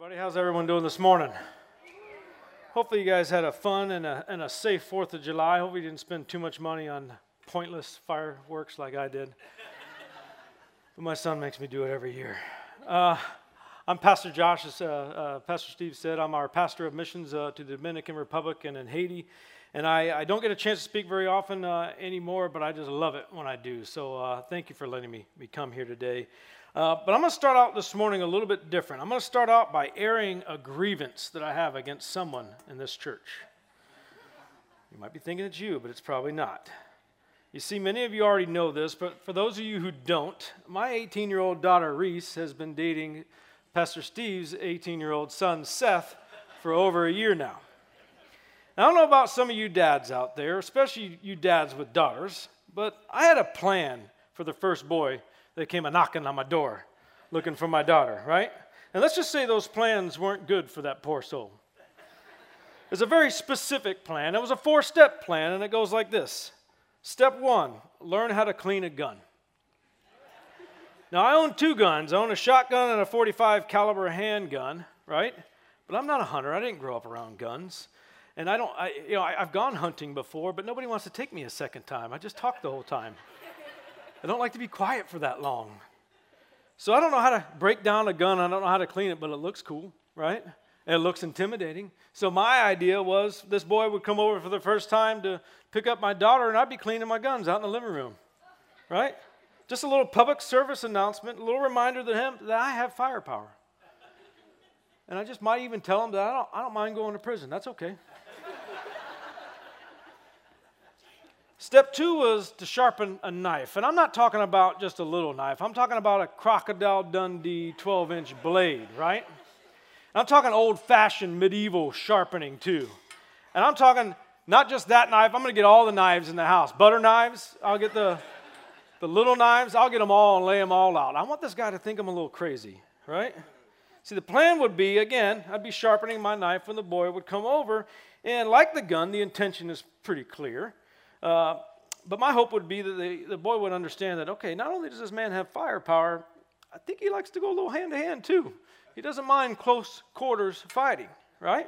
Everybody, how's everyone doing this morning? Hopefully you guys had a fun and a safe 4th of July. Hopefully you didn't spend too much money on pointless fireworks like I did. But my son makes me do it every year. I'm Pastor Josh, as Pastor Steve said. I'm our pastor of missions to the Dominican Republic and in Haiti. And I don't get a chance to speak very often anymore, but I just love it when I do. So thank you for letting me come here today. But I'm going to start out this morning a little bit different. I'm going to start out by airing a grievance that I have against someone in this church. You might be thinking it's you, but it's probably not. You see, many of you already know this, but for those of you who don't, my 18-year-old daughter, Reese, has been dating Pastor Steve's 18-year-old son, Seth, for over a year now. Now, I don't know about some of you dads out there, especially you dads with daughters, but I had a plan for the first boy that came a-knocking on my door looking for my daughter, right? And let's just say those plans weren't good for that poor soul. It's a very specific plan. It was a 4-step plan, and it goes like this. Step 1, learn how to clean a gun. Now, I own 2 guns. I own a shotgun and a .45 caliber handgun, right? But I'm not a hunter. I didn't grow up around guns. And I've gone hunting before, but nobody wants to take me a second time. I just talk the whole time. I don't like to be quiet for that long. So I don't know how to break down a gun. I don't know how to clean it, but it looks cool, right? And it looks intimidating. So my idea was this boy would come over for the first time to pick up my daughter, and I'd be cleaning my guns out in the living room, right? Just a little public service announcement, a little reminder to him that I have firepower. And I just might even tell him that I don't mind going to prison. That's okay. Step 2 was to sharpen a knife. And I'm not talking about just a little knife. I'm talking about a Crocodile Dundee 12-inch blade, right? And I'm talking old-fashioned medieval sharpening too. And I'm talking not just that knife. I'm going to get all the knives in the house. Butter knives. I'll get the little knives. I'll get them all and lay them all out. I want this guy to think I'm a little crazy, right? See, the plan would be, again, I'd be sharpening my knife when the boy would come over. And like the gun, the intention is pretty clear. But my hope would be that the boy would understand that, okay, not only does this man have firepower, I think he likes to go a little hand-to-hand too. He doesn't mind close quarters fighting, right?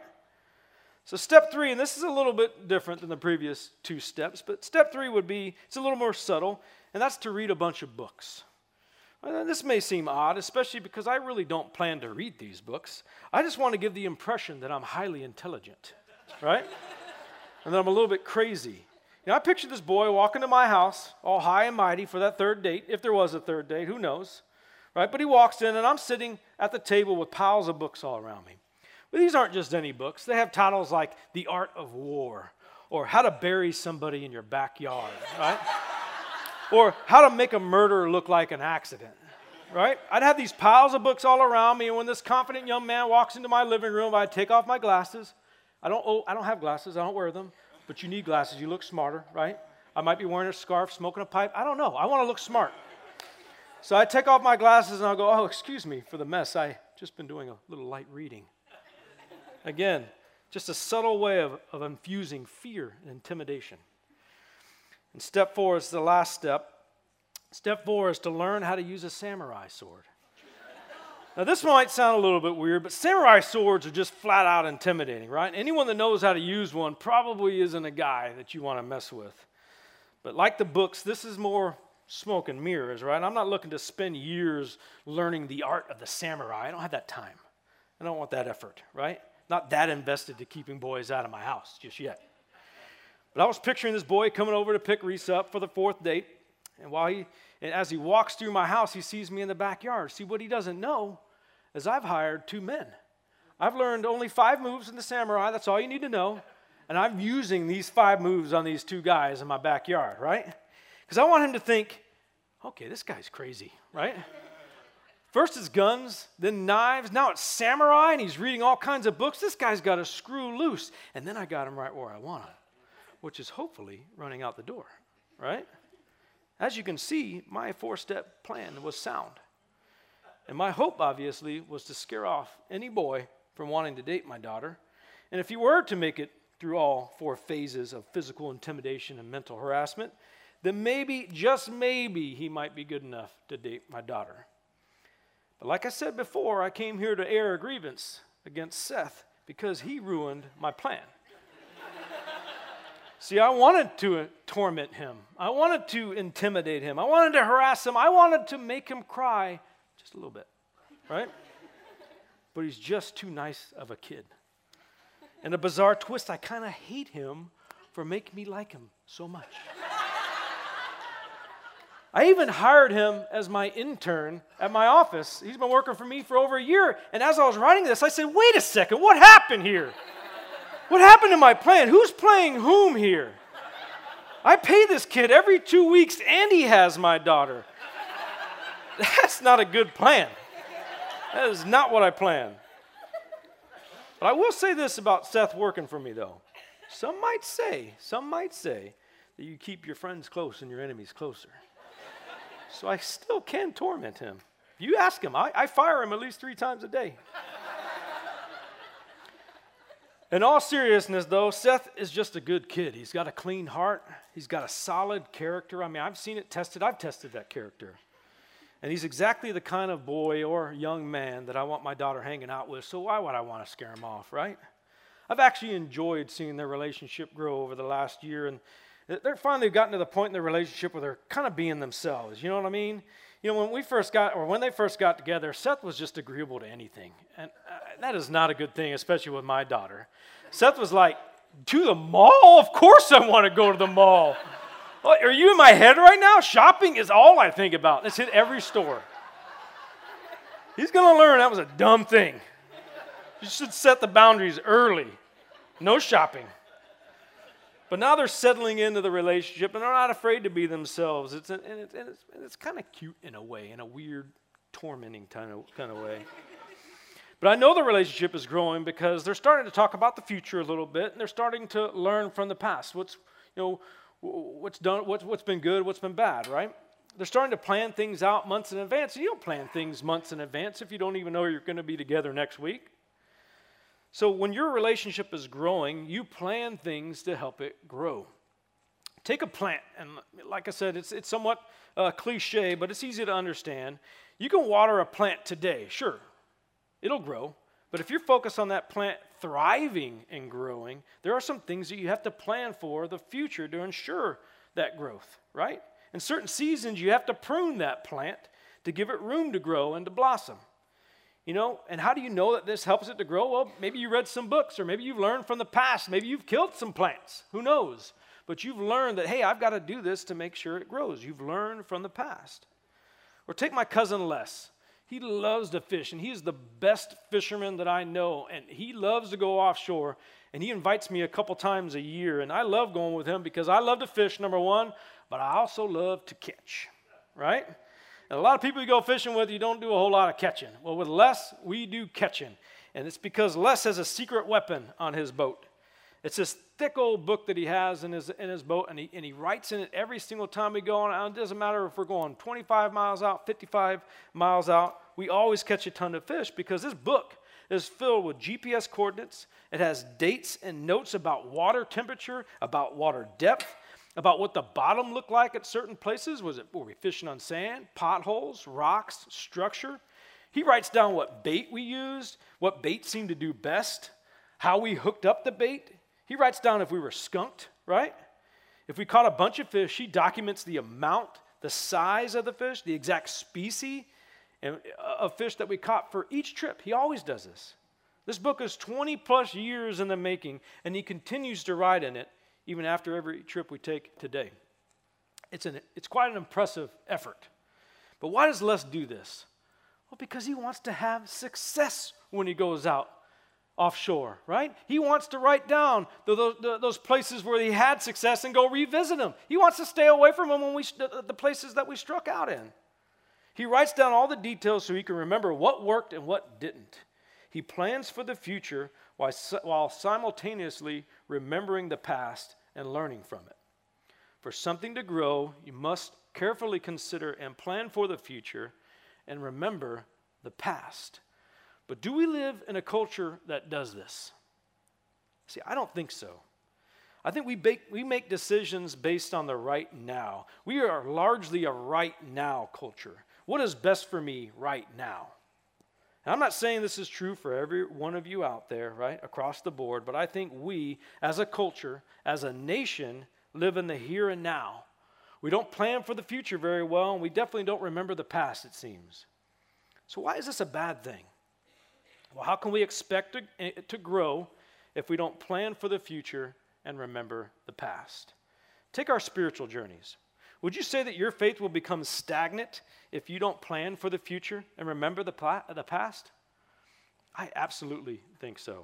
So step 3, and this is a little bit different than the previous 2 steps, but step 3 would be, it's a little more subtle, and that's to read a bunch of books. And this may seem odd, especially because I really don't plan to read these books. I just want to give the impression that I'm highly intelligent, right? And that I'm a little bit crazy. You know, I picture this boy walking to my house, all high and mighty for that 3rd date, if there was a 3rd date, who knows, right? But he walks in, and I'm sitting at the table with piles of books all around me. But these aren't just any books. They have titles like The Art of War, or How to Bury Somebody in Your Backyard, right? Or How to Make a Murder Look Like an Accident, right? I'd have these piles of books all around me, and when this confident young man walks into my living room, I'd take off my glasses. I don't have glasses. I don't wear them. But you need glasses. You look smarter, right? I might be wearing a scarf, smoking a pipe. I don't know. I want to look smart. So I take off my glasses and I'll go, oh, excuse me for the mess. I just been doing a little light reading. Again, just a subtle way of infusing fear and intimidation. And step 4 is the last step. Step 4 is to learn how to use a samurai sword. Now, this might sound a little bit weird, but samurai swords are just flat out intimidating, right? Anyone that knows how to use one probably isn't a guy that you want to mess with. But like the books, this is more smoke and mirrors, right? I'm not looking to spend years learning the art of the samurai. I don't have that time. I don't want that effort, right? Not that invested to keeping boys out of my house just yet. But I was picturing this boy coming over to pick Reese up for the 4th date. And as he walks through my house, he sees me in the backyard. See, what he doesn't know is I've hired 2 men. I've learned only 5 moves in the samurai. That's all you need to know. And I'm using these 5 moves on these 2 guys in my backyard, right? Because I want him to think, okay, this guy's crazy, right? First it's guns, then knives. Now it's samurai, and he's reading all kinds of books. This guy's got to screw loose. And then I got him right where I want him, which is hopefully running out the door, right? As you can see, my 4-step plan was sound. And my hope, obviously, was to scare off any boy from wanting to date my daughter. And if he were to make it through all 4 phases of physical intimidation and mental harassment, then maybe, just maybe, he might be good enough to date my daughter. But like I said before, I came here to air a grievance, against Seth because he ruined my plan. See, I wanted to torment him. I wanted to intimidate him. I wanted to harass him. I wanted to make him cry just a little bit, right? But he's just too nice of a kid. In a bizarre twist, I kind of hate him for making me like him so much. I even hired him as my intern at my office. He's been working for me for over a year. And as I was writing this, I said, wait a second, what happened here? What happened to my plan? Who's playing whom here? I pay this kid every 2 weeks, and he has my daughter. That's not a good plan. That is not what I planned. But I will say this about Seth working for me, though. Some might say that you keep your friends close and your enemies closer. So I still can torment him. You ask him. I fire him at least 3 times a day. In all seriousness, though, Seth is just a good kid. He's got a clean heart. He's got a solid character. I mean, I've seen it tested. I've tested that character. And he's exactly the kind of boy or young man that I want my daughter hanging out with, so why would I want to scare him off, right? I've actually enjoyed seeing their relationship grow over the last year, and they're finally gotten to the point in their relationship where they're kind of being themselves, you know what I mean? You know, when they first got together, Seth was just agreeable to anything. And that is not a good thing, especially with my daughter. Seth was like, to the mall? Of course I want to go to the mall. What, are you in my head right now? Shopping is all I think about. Let's hit every store. He's going to learn that was a dumb thing. You should set the boundaries early. No shopping. But now they're settling into the relationship, and they're not afraid to be themselves. It's kind of cute in a way, in a weird, tormenting kind of way. But I know the relationship is growing because they're starting to talk about the future a little bit, and they're starting to learn from the past. What's been good, what's been bad, right? They're starting to plan things out months in advance. You don't plan things months in advance if you don't even know you're going to be together next week. So when your relationship is growing, you plan things to help it grow. Take a plant, and like I said, it's somewhat cliche, but it's easy to understand. You can water a plant today, sure, it'll grow. But if you're focused on that plant thriving and growing, there are some things that you have to plan for the future to ensure that growth, right? In certain seasons, you have to prune that plant to give it room to grow and to blossom. You know, and how do you know that this helps it to grow? Well, maybe you read some books, or maybe you've learned from the past. Maybe you've killed some plants. Who knows? But you've learned that, hey, I've got to do this to make sure it grows. You've learned from the past. Or take my cousin Les. He loves to fish, and he's the best fisherman that I know, and he loves to go offshore, and he invites me a couple times a year, and I love going with him because I love to fish, number one, but I also love to catch, right? And a lot of people you go fishing with, you don't do a whole lot of catching. Well, with Les, we do catching. And it's because Les has a secret weapon on his boat. It's this thick old book that he has in his boat, and he writes in it every single time we go on. It doesn't matter if we're going 25 miles out, 55 miles out. We always catch a ton of fish because this book is filled with GPS coordinates. It has dates and notes about water temperature, about water depth, about what the bottom looked like at certain places. Were we fishing on sand, potholes, rocks, structure? He writes down what bait we used, what bait seemed to do best, how we hooked up the bait. He writes down if we were skunked, right? If we caught a bunch of fish, he documents the amount, the size of the fish, the exact species of fish that we caught for each trip. He always does this. This book is 20 plus years in the making, and he continues to write in it even after every trip we take today. It's quite an impressive effort. But why does Les do this? Well, because he wants to have success when he goes out offshore, right? He wants to write down those places where he had success and go revisit them. He wants to stay away from them when the places that we struck out in. He writes down all the details so he can remember what worked and what didn't. He plans for the future while simultaneously remembering the past and learning from it. For something to grow, you must carefully consider and plan for the future and remember the past. But do we live in a culture that does this? See, I don't think so. I think we make decisions based on the right now. We are largely a right now culture. What is best for me right now? And I'm not saying this is true for every one of you out there, right, across the board, but I think we, as a culture, as a nation, live in the here and now. We don't plan for the future very well, and we definitely don't remember the past, it seems. So why is this a bad thing? Well, how can we expect to grow if we don't plan for the future and remember the past? Take our spiritual journeys. Would you say that your faith will become stagnant if you don't plan for the future and remember the past? I absolutely think so.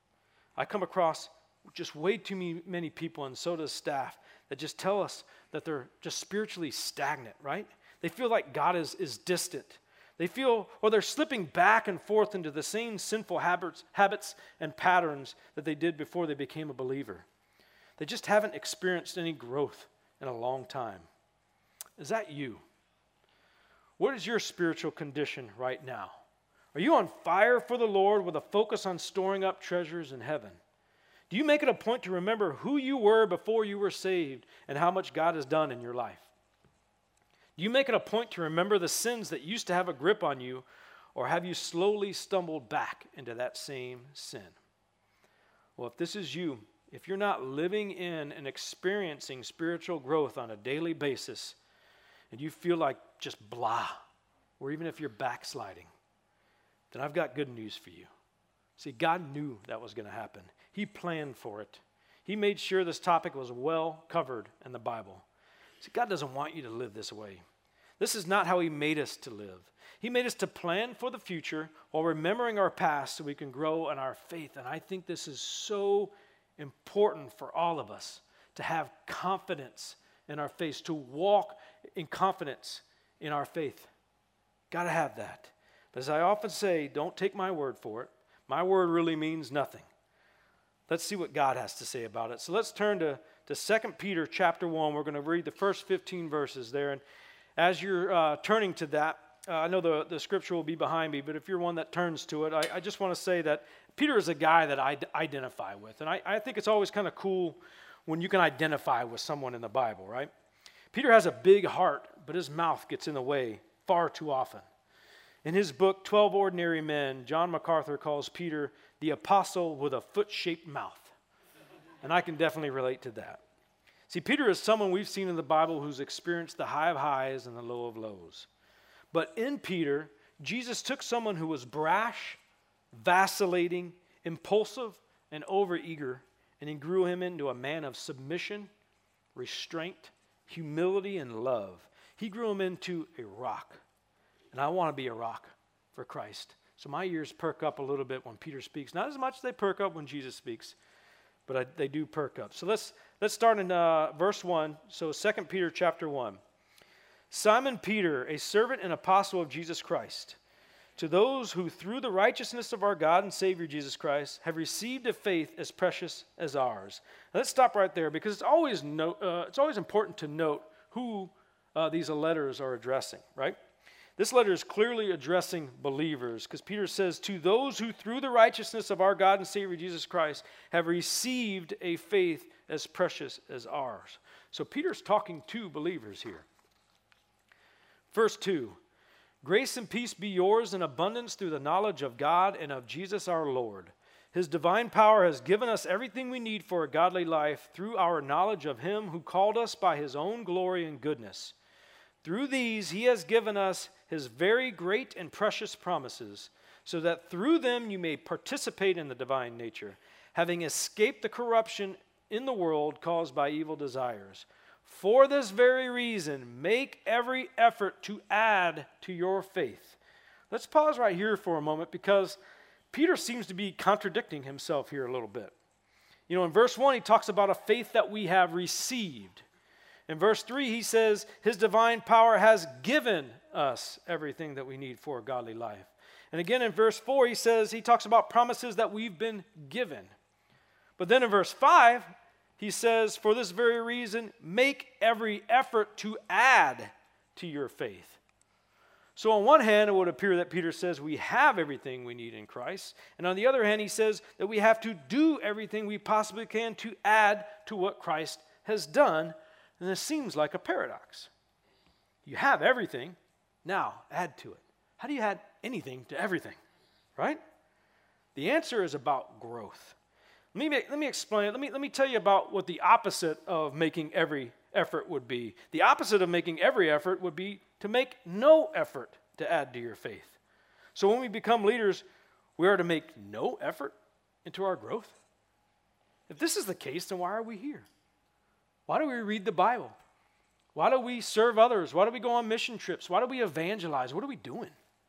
I come across just way too many people, and so does staff, that just tell us that they're just spiritually stagnant, right? They feel like God is distant. They feel, or they're slipping back and forth into the same sinful habits and patterns that they did before they became a believer. They just haven't experienced any growth in a long time. Is that you? What is your spiritual condition right now? Are you on fire for the Lord with a focus on storing up treasures in heaven? Do you make it a point to remember who you were before you were saved and how much God has done in your life? Do you make it a point to remember the sins that used to have a grip on you, or have you slowly stumbled back into that same sin? Well, if this is you, if you're not living in and experiencing spiritual growth on a daily basis, and you feel like just blah, or even if you're backsliding, then I've got good news for you. See, God knew that was going to happen. He planned for it. He made sure this topic was well covered in the Bible. See, God doesn't want you to live this way. This is not how He made us to live. He made us to plan for the future while remembering our past so we can grow in our faith. And I think this is so important for all of us to have confidence in our faith, to walk in confidence in our faith. Got to have that. But as I often say, don't take my word for it. My word really means nothing. Let's see what God has to say about it. So let's turn to 2 Peter chapter 1. We're going to read the first 15 verses there. And as you're turning to that, I know the scripture will be behind me, but if you're one that turns to it, I just want to say that Peter is a guy that I identify with. And I think it's always kind of cool when you can identify with someone in the Bible, right? Peter has a big heart, but his mouth gets in the way far too often. In his book, 12 Ordinary Men, John MacArthur calls Peter the apostle with a foot-shaped mouth. And I can definitely relate to that. See, Peter is someone we've seen in the Bible who's experienced the high of highs and the low of lows. But in Peter, Jesus took someone who was brash, vacillating, impulsive, and overeager, and He grew him into a man of submission, restraint, humility, and love. He grew him into a rock. And I want to be a rock for Christ. So my ears perk up a little bit when Peter speaks. Not as much as they perk up when Jesus speaks, but they do perk up. So let's start in verse 1. So 2 Peter chapter 1. Simon Peter, a servant and apostle of Jesus Christ, to those who through the righteousness of our God and Savior Jesus Christ have received a faith as precious as ours. Now let's stop right there, because it's always important to note who these letters are addressing, right? This letter is clearly addressing believers, because Peter says, to those who through the righteousness of our God and Savior Jesus Christ have received a faith as precious as ours. So Peter's talking to believers here. Verse 2, grace and peace be yours in abundance through the knowledge of God and of Jesus our Lord. His divine power has given us everything we need for a godly life through our knowledge of Him who called us by His own glory and goodness. Through these He has given us His very great and precious promises, so that through them you may participate in the divine nature, having escaped the corruption in the world caused by evil desires. For this very reason, make every effort to add to your faith. Let's pause right here for a moment, because Peter seems to be contradicting himself here a little bit. You know, in verse 1, he talks about a faith that we have received. In verse 3, he says, His divine power has given us everything that we need for a godly life. And again in verse 4, he talks about promises that we've been given. But then in verse 5, he says, for this very reason, make every effort to add to your faith. So on one hand, it would appear that Peter says we have everything we need in Christ. And on the other hand, he says that we have to do everything we possibly can to add to what Christ has done. And this seems like a paradox. You have everything, now add to it. How do you add anything to everything? right? The answer is about growth. Let me explain it. Let me tell you about what the opposite of making every effort would be. The opposite of making every effort would be to make no effort to add to your faith. So when we become leaders, we are to make no effort into our growth. If this is the case, then why are we here? Why do we read the Bible? Why do we serve others? Why do we go on mission trips? Why do we evangelize? What are we doing?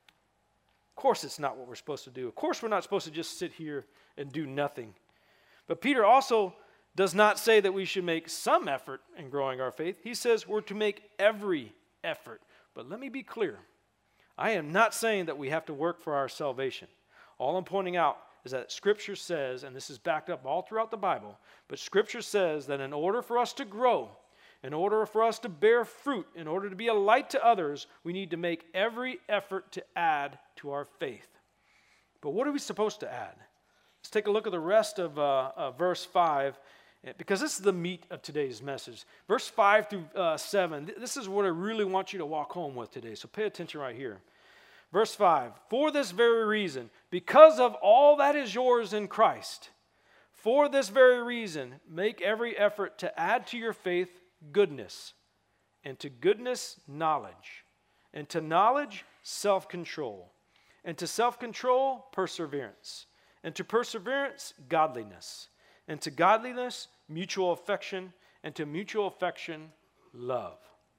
Of course, it's not what we're supposed to do. Of course, we're not supposed to just sit here and do nothing. But Peter also does not say that we should make some effort in growing our faith. He says we're to make every effort. But let me be clear. I am not saying that we have to work for our salvation. All I'm pointing out is that Scripture says, and this is backed up all throughout the Bible, but Scripture says that in order for us to grow, in order for us to bear fruit, in order to be a light to others, we need to make every effort to add to our faith. But what are we supposed to add? Let's take a look at the rest of verse 5, because this is the meat of today's message. Verse 5 through 7, this is what I really want you to walk home with today, so pay attention right here. Verse 5, for this very reason, because of all that is yours in Christ, for this very reason, make every effort to add to your faith goodness, and to goodness, knowledge, and to knowledge, self-control, and to self-control, perseverance, and to perseverance, godliness, and to godliness, mutual affection, and to mutual affection, love.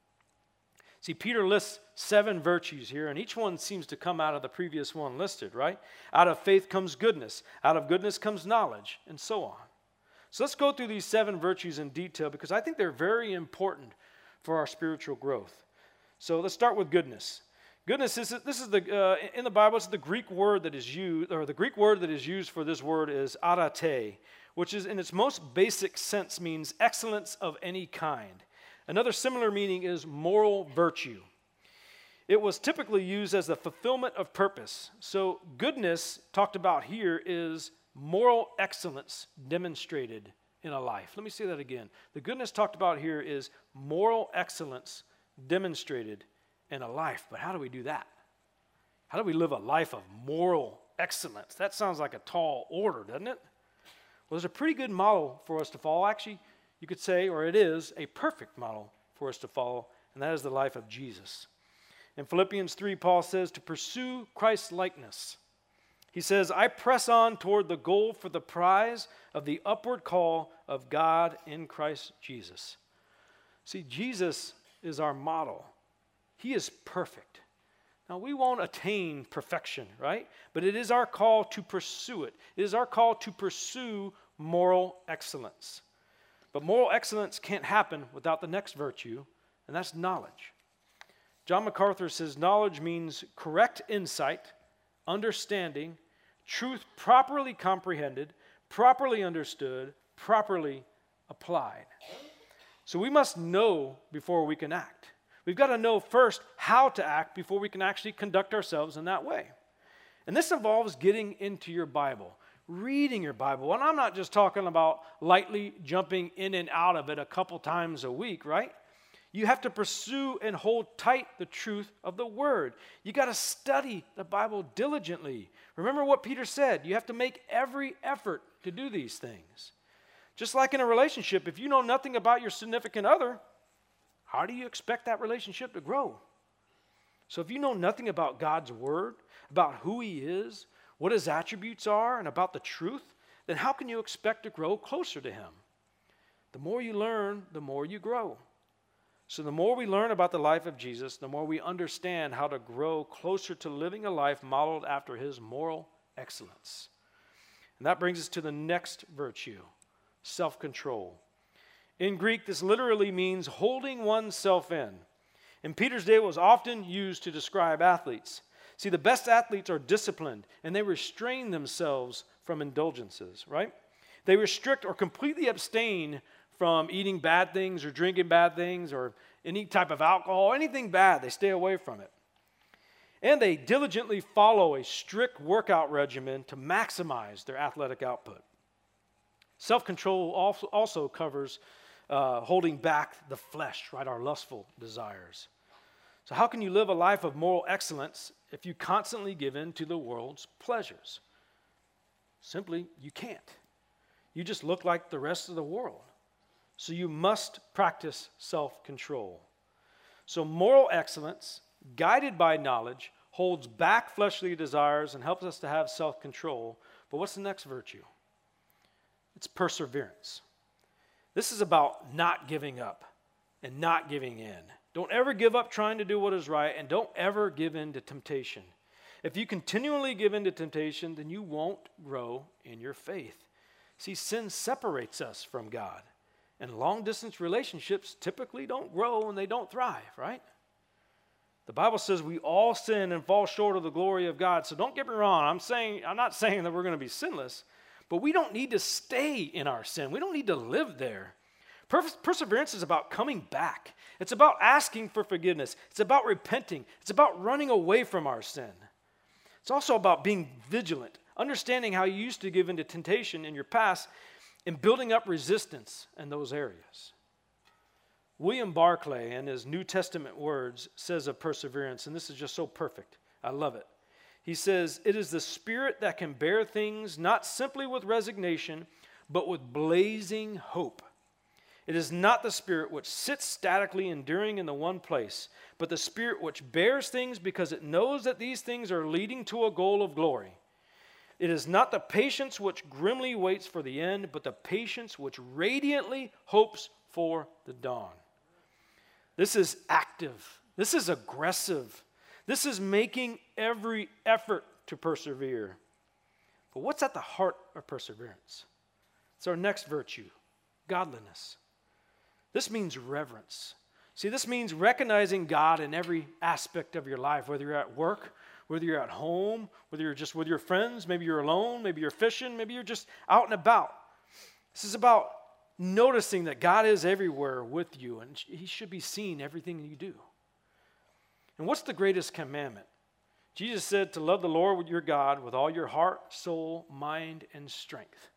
See, Peter lists 7 virtues here, and each one seems to come out of the previous one listed, right? Out of faith comes goodness, out of goodness comes knowledge, and so on. So let's go through these 7 virtues in detail because I think they're very important for our spiritual growth. So let's start with goodness. Goodness, in the Bible, it's the Greek word that is used, or the Greek word that is used for this word is arete, which is in its most basic sense means excellence of any kind. Another similar meaning is moral virtue. It was typically used as the fulfillment of purpose. So goodness, talked about here, is moral excellence demonstrated in a life. Let me say that again. The goodness talked about here is moral excellence demonstrated in a life. But how do we do that? How do we live a life of moral excellence? That sounds like a tall order, doesn't it? Well, there's a pretty good model for us to follow. Actually, you could say, or it is, a perfect model for us to follow, and that is the life of Jesus. In Philippians 3, Paul says to pursue Christ's likeness. He says, I press on toward the goal for the prize of the upward call of God in Christ Jesus. See, Jesus is our model. He is perfect. Now, we won't attain perfection, right? But it is our call to pursue it. It is our call to pursue moral excellence. But moral excellence can't happen without the next virtue, and that's knowledge. John MacArthur says knowledge means correct insight, understanding, truth properly comprehended, properly understood, properly applied. So we must know before we can act. We've got to know first how to act before we can actually conduct ourselves in that way. And this involves getting into your Bible, reading your Bible. And I'm not just talking about lightly jumping in and out of it a couple times a week, right? You have to pursue and hold tight the truth of the Word. You got to study the Bible diligently. Remember what Peter said. You have to make every effort to do these things. Just like in a relationship, if you know nothing about your significant other, how do you expect that relationship to grow? So if you know nothing about God's Word, about who He is, what His attributes are, and about the truth, then how can you expect to grow closer to Him? The more you learn, the more you grow. So the more we learn about the life of Jesus, the more we understand how to grow closer to living a life modeled after His moral excellence. And that brings us to the next virtue, self-control. In Greek, this literally means holding oneself in. In Peter's day, it was often used to describe athletes. See, the best athletes are disciplined, and they restrain themselves from indulgences, right? They restrict or completely abstain from eating bad things or drinking bad things or any type of alcohol, anything bad. They stay away from it. And they diligently follow a strict workout regimen to maximize their athletic output. Self-control also covers holding back the flesh, right, our lustful desires. So how can you live a life of moral excellence if you constantly give in to the world's pleasures? Simply, you can't. You just look like the rest of the world. So you must practice self-control. So moral excellence, guided by knowledge, holds back fleshly desires and helps us to have self-control. But what's the next virtue? It's perseverance. This is about not giving up and not giving in. Don't ever give up trying to do what is right, and don't ever give in to temptation. If you continually give in to temptation, then you won't grow in your faith. See, sin separates us from God, and long-distance relationships typically don't grow and they don't thrive, right? The Bible says we all sin and fall short of the glory of God. So don't get me wrong. I'm not saying that we're going to be sinless, but we don't need to stay in our sin. We don't need to live there. Perseverance is about coming back. It's about asking for forgiveness. It's about repenting. It's about running away from our sin. It's also about being vigilant, understanding how you used to give into temptation in your past and building up resistance in those areas. William Barclay, in his New Testament words, says of perseverance, and this is just so perfect. I love it. He says, "It is the spirit that can bear things not simply with resignation, but with blazing hope. It is not the spirit which sits statically enduring in the one place, but the spirit which bears things because it knows that these things are leading to a goal of glory. It is not the patience which grimly waits for the end, but the patience which radiantly hopes for the dawn." This is active. This is aggressive. This is making every effort to persevere. But what's at the heart of perseverance? It's our next virtue, godliness. This means reverence. See, this means recognizing God in every aspect of your life, whether you're at work, whether you're at home, whether you're just with your friends, maybe you're alone, maybe you're fishing, maybe you're just out and about. This is about noticing that God is everywhere with you, and he should be seeing everything you do. And what's the greatest commandment? Jesus said to love the Lord your God with all your heart, soul, mind, and strength.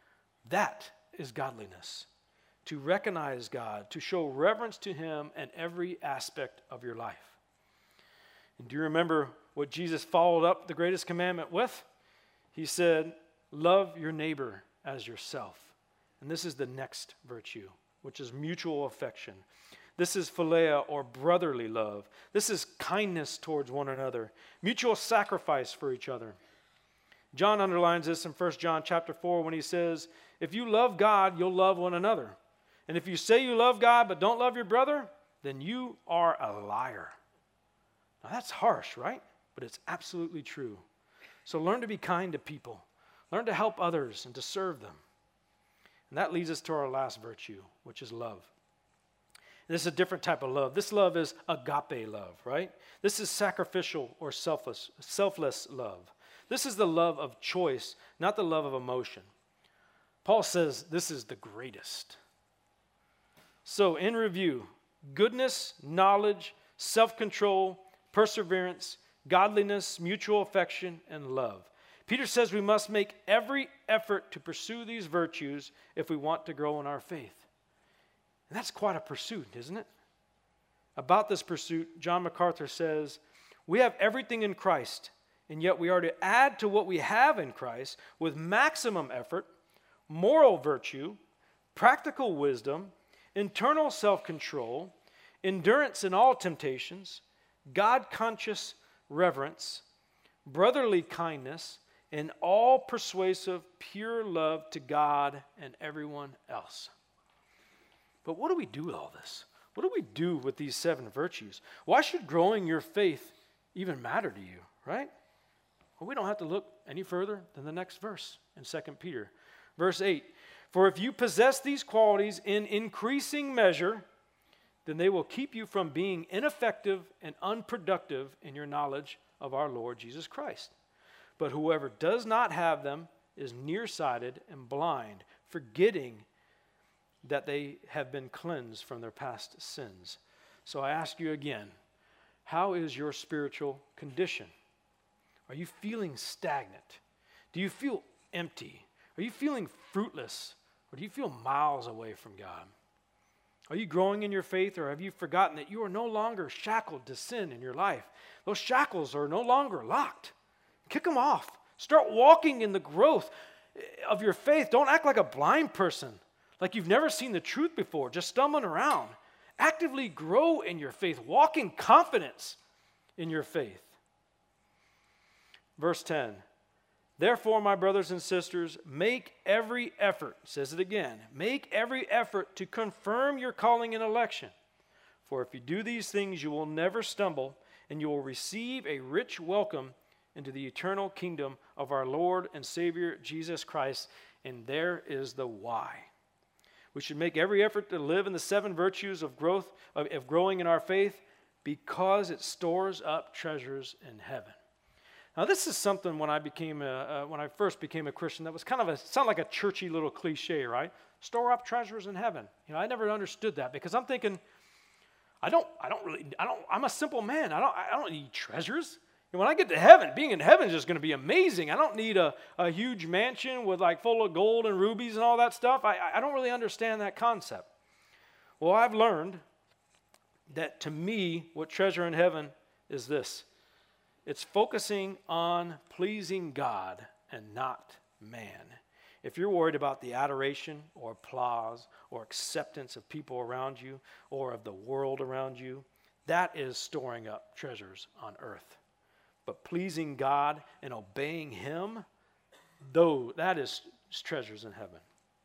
That is godliness. To recognize God, to show reverence to him in every aspect of your life. And do you remember what Jesus followed up the greatest commandment with? He said, love your neighbor as yourself. And this is the next virtue, which is mutual affection. This is philea, or brotherly love. This is kindness towards one another, mutual sacrifice for each other. John underlines this in 1 John chapter 4 when he says, if you love God, you'll love one another. And if you say you love God but don't love your brother, then you are a liar. Now that's harsh, right? But it's absolutely true. So learn to be kind to people. Learn to help others and to serve them. And that leads us to our last virtue, which is love. And this is a different type of love. This love is agape love, right? This is sacrificial or selfless love. This is the love of choice, not the love of emotion. Paul says this is the greatest. So in review, goodness, knowledge, self-control, perseverance, godliness, mutual affection, and love. Peter says we must make every effort to pursue these virtues if we want to grow in our faith. And that's quite a pursuit, isn't it? About this pursuit, John MacArthur says, we have everything in Christ, and yet we are to add to what we have in Christ with maximum effort, moral virtue, practical wisdom, internal self-control, endurance in all temptations, God-conscious reverence, brotherly kindness, and all persuasive, pure love to God and everyone else. But what do we do with all this? What do we do with these 7 virtues? Why should growing your faith even matter to you, right? Well, we don't have to look any further than the next verse in 2 Peter. Verse 8, for if you possess these qualities in increasing measure, then they will keep you from being ineffective and unproductive in your knowledge of our Lord Jesus Christ. But whoever does not have them is nearsighted and blind, forgetting that they have been cleansed from their past sins. So I ask you again, how is your spiritual condition? Are you feeling stagnant? Do you feel empty? Are you feeling fruitless? Or do you feel miles away from God? Are you growing in your faith, or have you forgotten that you are no longer shackled to sin in your life? Those shackles are no longer locked. Kick them off. Start walking in the growth of your faith. Don't act like a blind person, like you've never seen the truth before, just stumbling around. Actively grow in your faith. Walk in confidence in your faith. Verse 10. Therefore, my brothers and sisters, make every effort, says it again, make every effort to confirm your calling and election. For if you do these things, you will never stumble, and you will receive a rich welcome into the eternal kingdom of our Lord and Savior, Jesus Christ. And there is the why. We should make every effort to live in the 7 virtues of growth, of growing in our faith, because it stores up treasures in heaven. Now, this is something when I first became a Christian, that was kind of sound like a churchy little cliche, right? Store up treasures in heaven. I never understood that, because I'm thinking, I'm a simple man. I don't need treasures. And when I get to heaven, being in heaven is just going to be amazing. I don't need a huge mansion with full of gold and rubies and all that stuff. I don't really understand that concept. Well, I've learned that to me, what treasure in heaven is this. It's focusing on pleasing God and not man. If you're worried about the adoration or applause or acceptance of people around you or of the world around you, that is storing up treasures on earth. But pleasing God and obeying Him, though, that is treasures in heaven.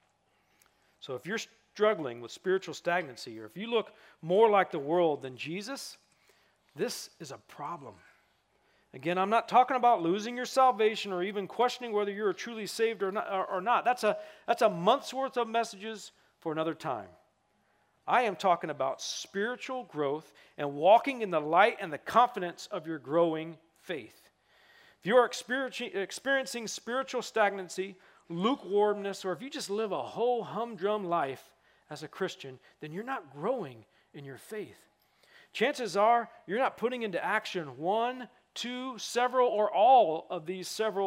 So if you're struggling with spiritual stagnancy, or if you look more like the world than Jesus, this is a problem. Again, I'm not talking about losing your salvation or even questioning whether you're truly saved or not. That's a month's worth of messages for another time. I am talking about spiritual growth and walking in the light and the confidence of your growing faith. If you are experiencing spiritual stagnancy, lukewarmness, or if you just live a whole humdrum life as a Christian, then you're not growing in your faith. Chances are you're not putting into action 1, 2, several, or all of these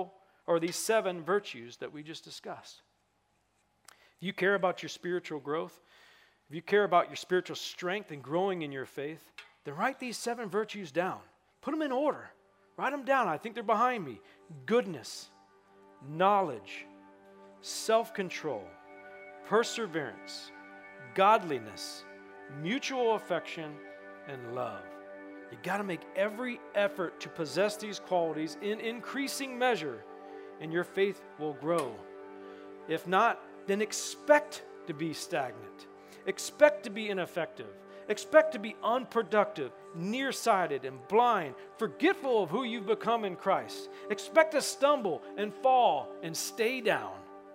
7 virtues that we just discussed. If you care about your spiritual growth, if you care about your spiritual strength and growing in your faith, then write these 7 virtues down. Put them in order. Write them down. I think they're behind me. Goodness, knowledge, self-control, perseverance, godliness, mutual affection, and love. You got to make every effort to possess these qualities in increasing measure, and your faith will grow. If not, then expect to be stagnant. Expect to be ineffective. Expect to be unproductive, nearsighted, and blind, forgetful of who you've become in Christ. Expect to stumble and fall and stay down.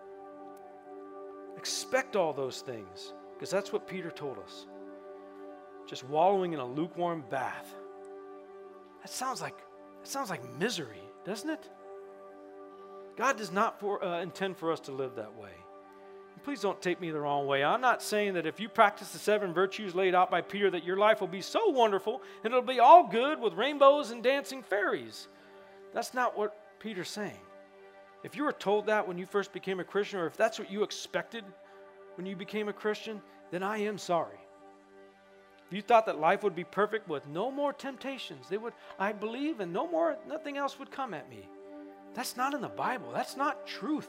Expect all those things, because that's what Peter told us. Just wallowing in a lukewarm bath. That sounds like misery, doesn't it? God does not intend for us to live that way. And please don't take me the wrong way. I'm not saying that if you practice the 7 virtues laid out by Peter that your life will be so wonderful and it'll be all good with rainbows and dancing fairies. That's not what Peter's saying. If you were told that when you first became a Christian, or if that's what you expected when you became a Christian, then I am sorry. If you thought that life would be perfect with no more temptations, I believe, and nothing else would come at me. That's not in the Bible. That's not truth.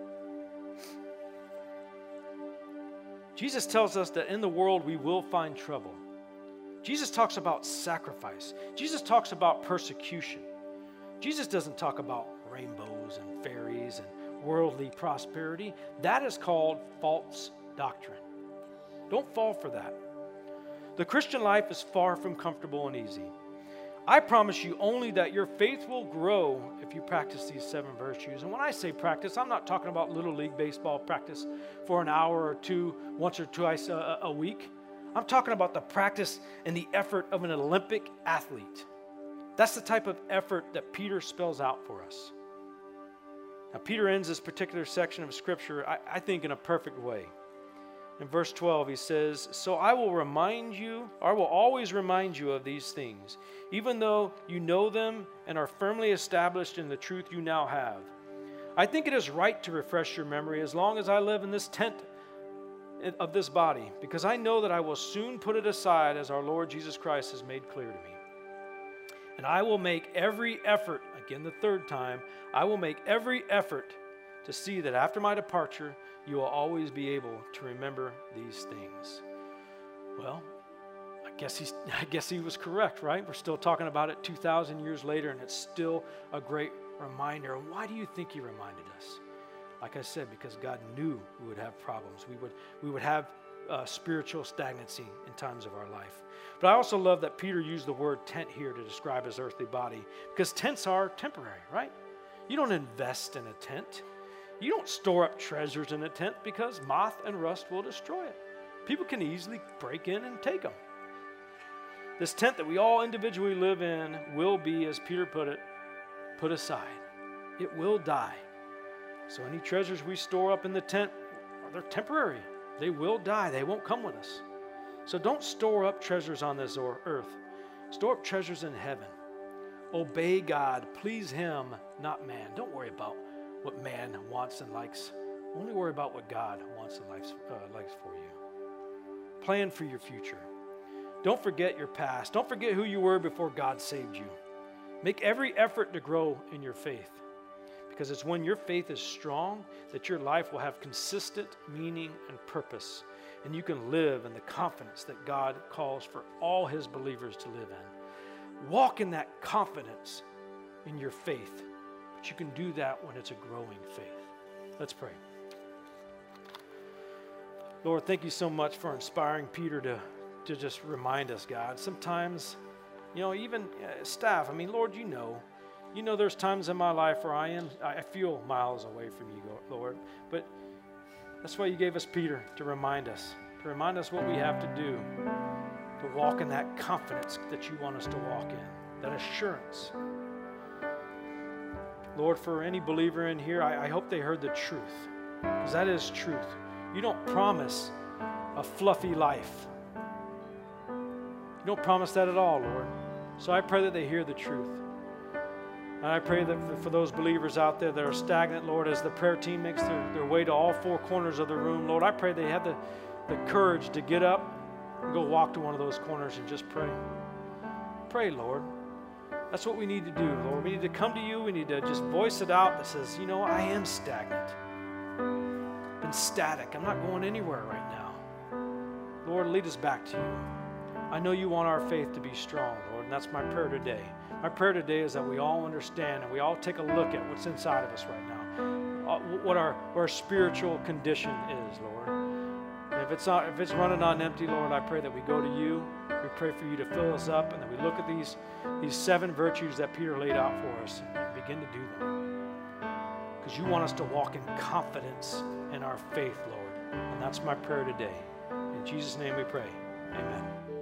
Jesus tells us that in the world we will find trouble. Jesus talks about sacrifice. Jesus talks about persecution. Jesus doesn't talk about rainbows and fairies and worldly prosperity. That is called false doctrine. Don't fall for that. The Christian life is far from comfortable and easy. I promise you only that your faith will grow if you practice these 7 virtues. And when I say practice, I'm not talking about Little League baseball practice for an hour or two, once or twice a week. I'm talking about the practice and the effort of an Olympic athlete. That's the type of effort that Peter spells out for us. Now, Peter ends this particular section of Scripture, I think, in a perfect way. In verse 12, he says, "So I will always remind you of these things, even though you know them and are firmly established in the truth you now have. I think it is right to refresh your memory as long as I live in this tent of this body, because I know that I will soon put it aside as our Lord Jesus Christ has made clear to me. And I will make every effort, again the third time, I will make every effort to see that after my departure, you will always be able to remember these things. Well, I guess he was correct, right? We're still talking about it 2,000 years later, and it's still a great reminder. And why do you think he reminded us? Like I said, because God knew we would have problems. We would have spiritual stagnancy in times of our life. But I also love that Peter used the word tent here to describe his earthly body, because tents are temporary, right? You don't invest in a tent. You don't store up treasures in a tent, because moth and rust will destroy it. People can easily break in and take them. This tent that we all individually live in will be, as Peter put it, put aside. It will die. So any treasures we store up in the tent, they're temporary. They will die. They won't come with us. So don't store up treasures on this earth. Store up treasures in heaven. Obey God. Please Him, not man. Don't worry about what man wants and likes. Only worry about what God wants and likes for you. Plan for your future. Don't forget your past. Don't forget who you were before God saved you. Make every effort to grow in your faith, because it's when your faith is strong that your life will have consistent meaning and purpose, and you can live in the confidence that God calls for all His believers to live in. Walk in that confidence in your faith, but you can do that when it's a growing faith. Let's pray. Lord, thank you so much for inspiring Peter to just remind us, God. Sometimes, even staff, Lord, you know there's times in my life where I feel miles away from you, Lord. But that's why you gave us Peter, to remind us what we have to do to walk in that confidence that you want us to walk in, that assurance. Lord, for any believer in here, I hope they heard the truth, because that is truth. You don't promise a fluffy life. You don't promise that at all, Lord. So I pray that they hear the truth. And I pray that for those believers out there that are stagnant, Lord, as the prayer team makes their way to all four corners of the room, Lord, I pray they have the courage to get up and go walk to one of those corners and just pray. Pray, Lord. That's what we need to do, Lord. We need to come to you. We need to just voice it out that says, I am stagnant. I've been static. I'm not going anywhere right now. Lord, lead us back to you. I know you want our faith to be strong, Lord, and that's my prayer today. My prayer today is that we all understand and we all take a look at what's inside of us right now, what our spiritual condition is, Lord. And if it's running on empty, Lord, I pray that we go to you. We pray for you to fill us up, and that we look at these 7 virtues that Peter laid out for us and begin to do them. Because you want us to walk in confidence in our faith, Lord. And that's my prayer today. In Jesus' name we pray. Amen.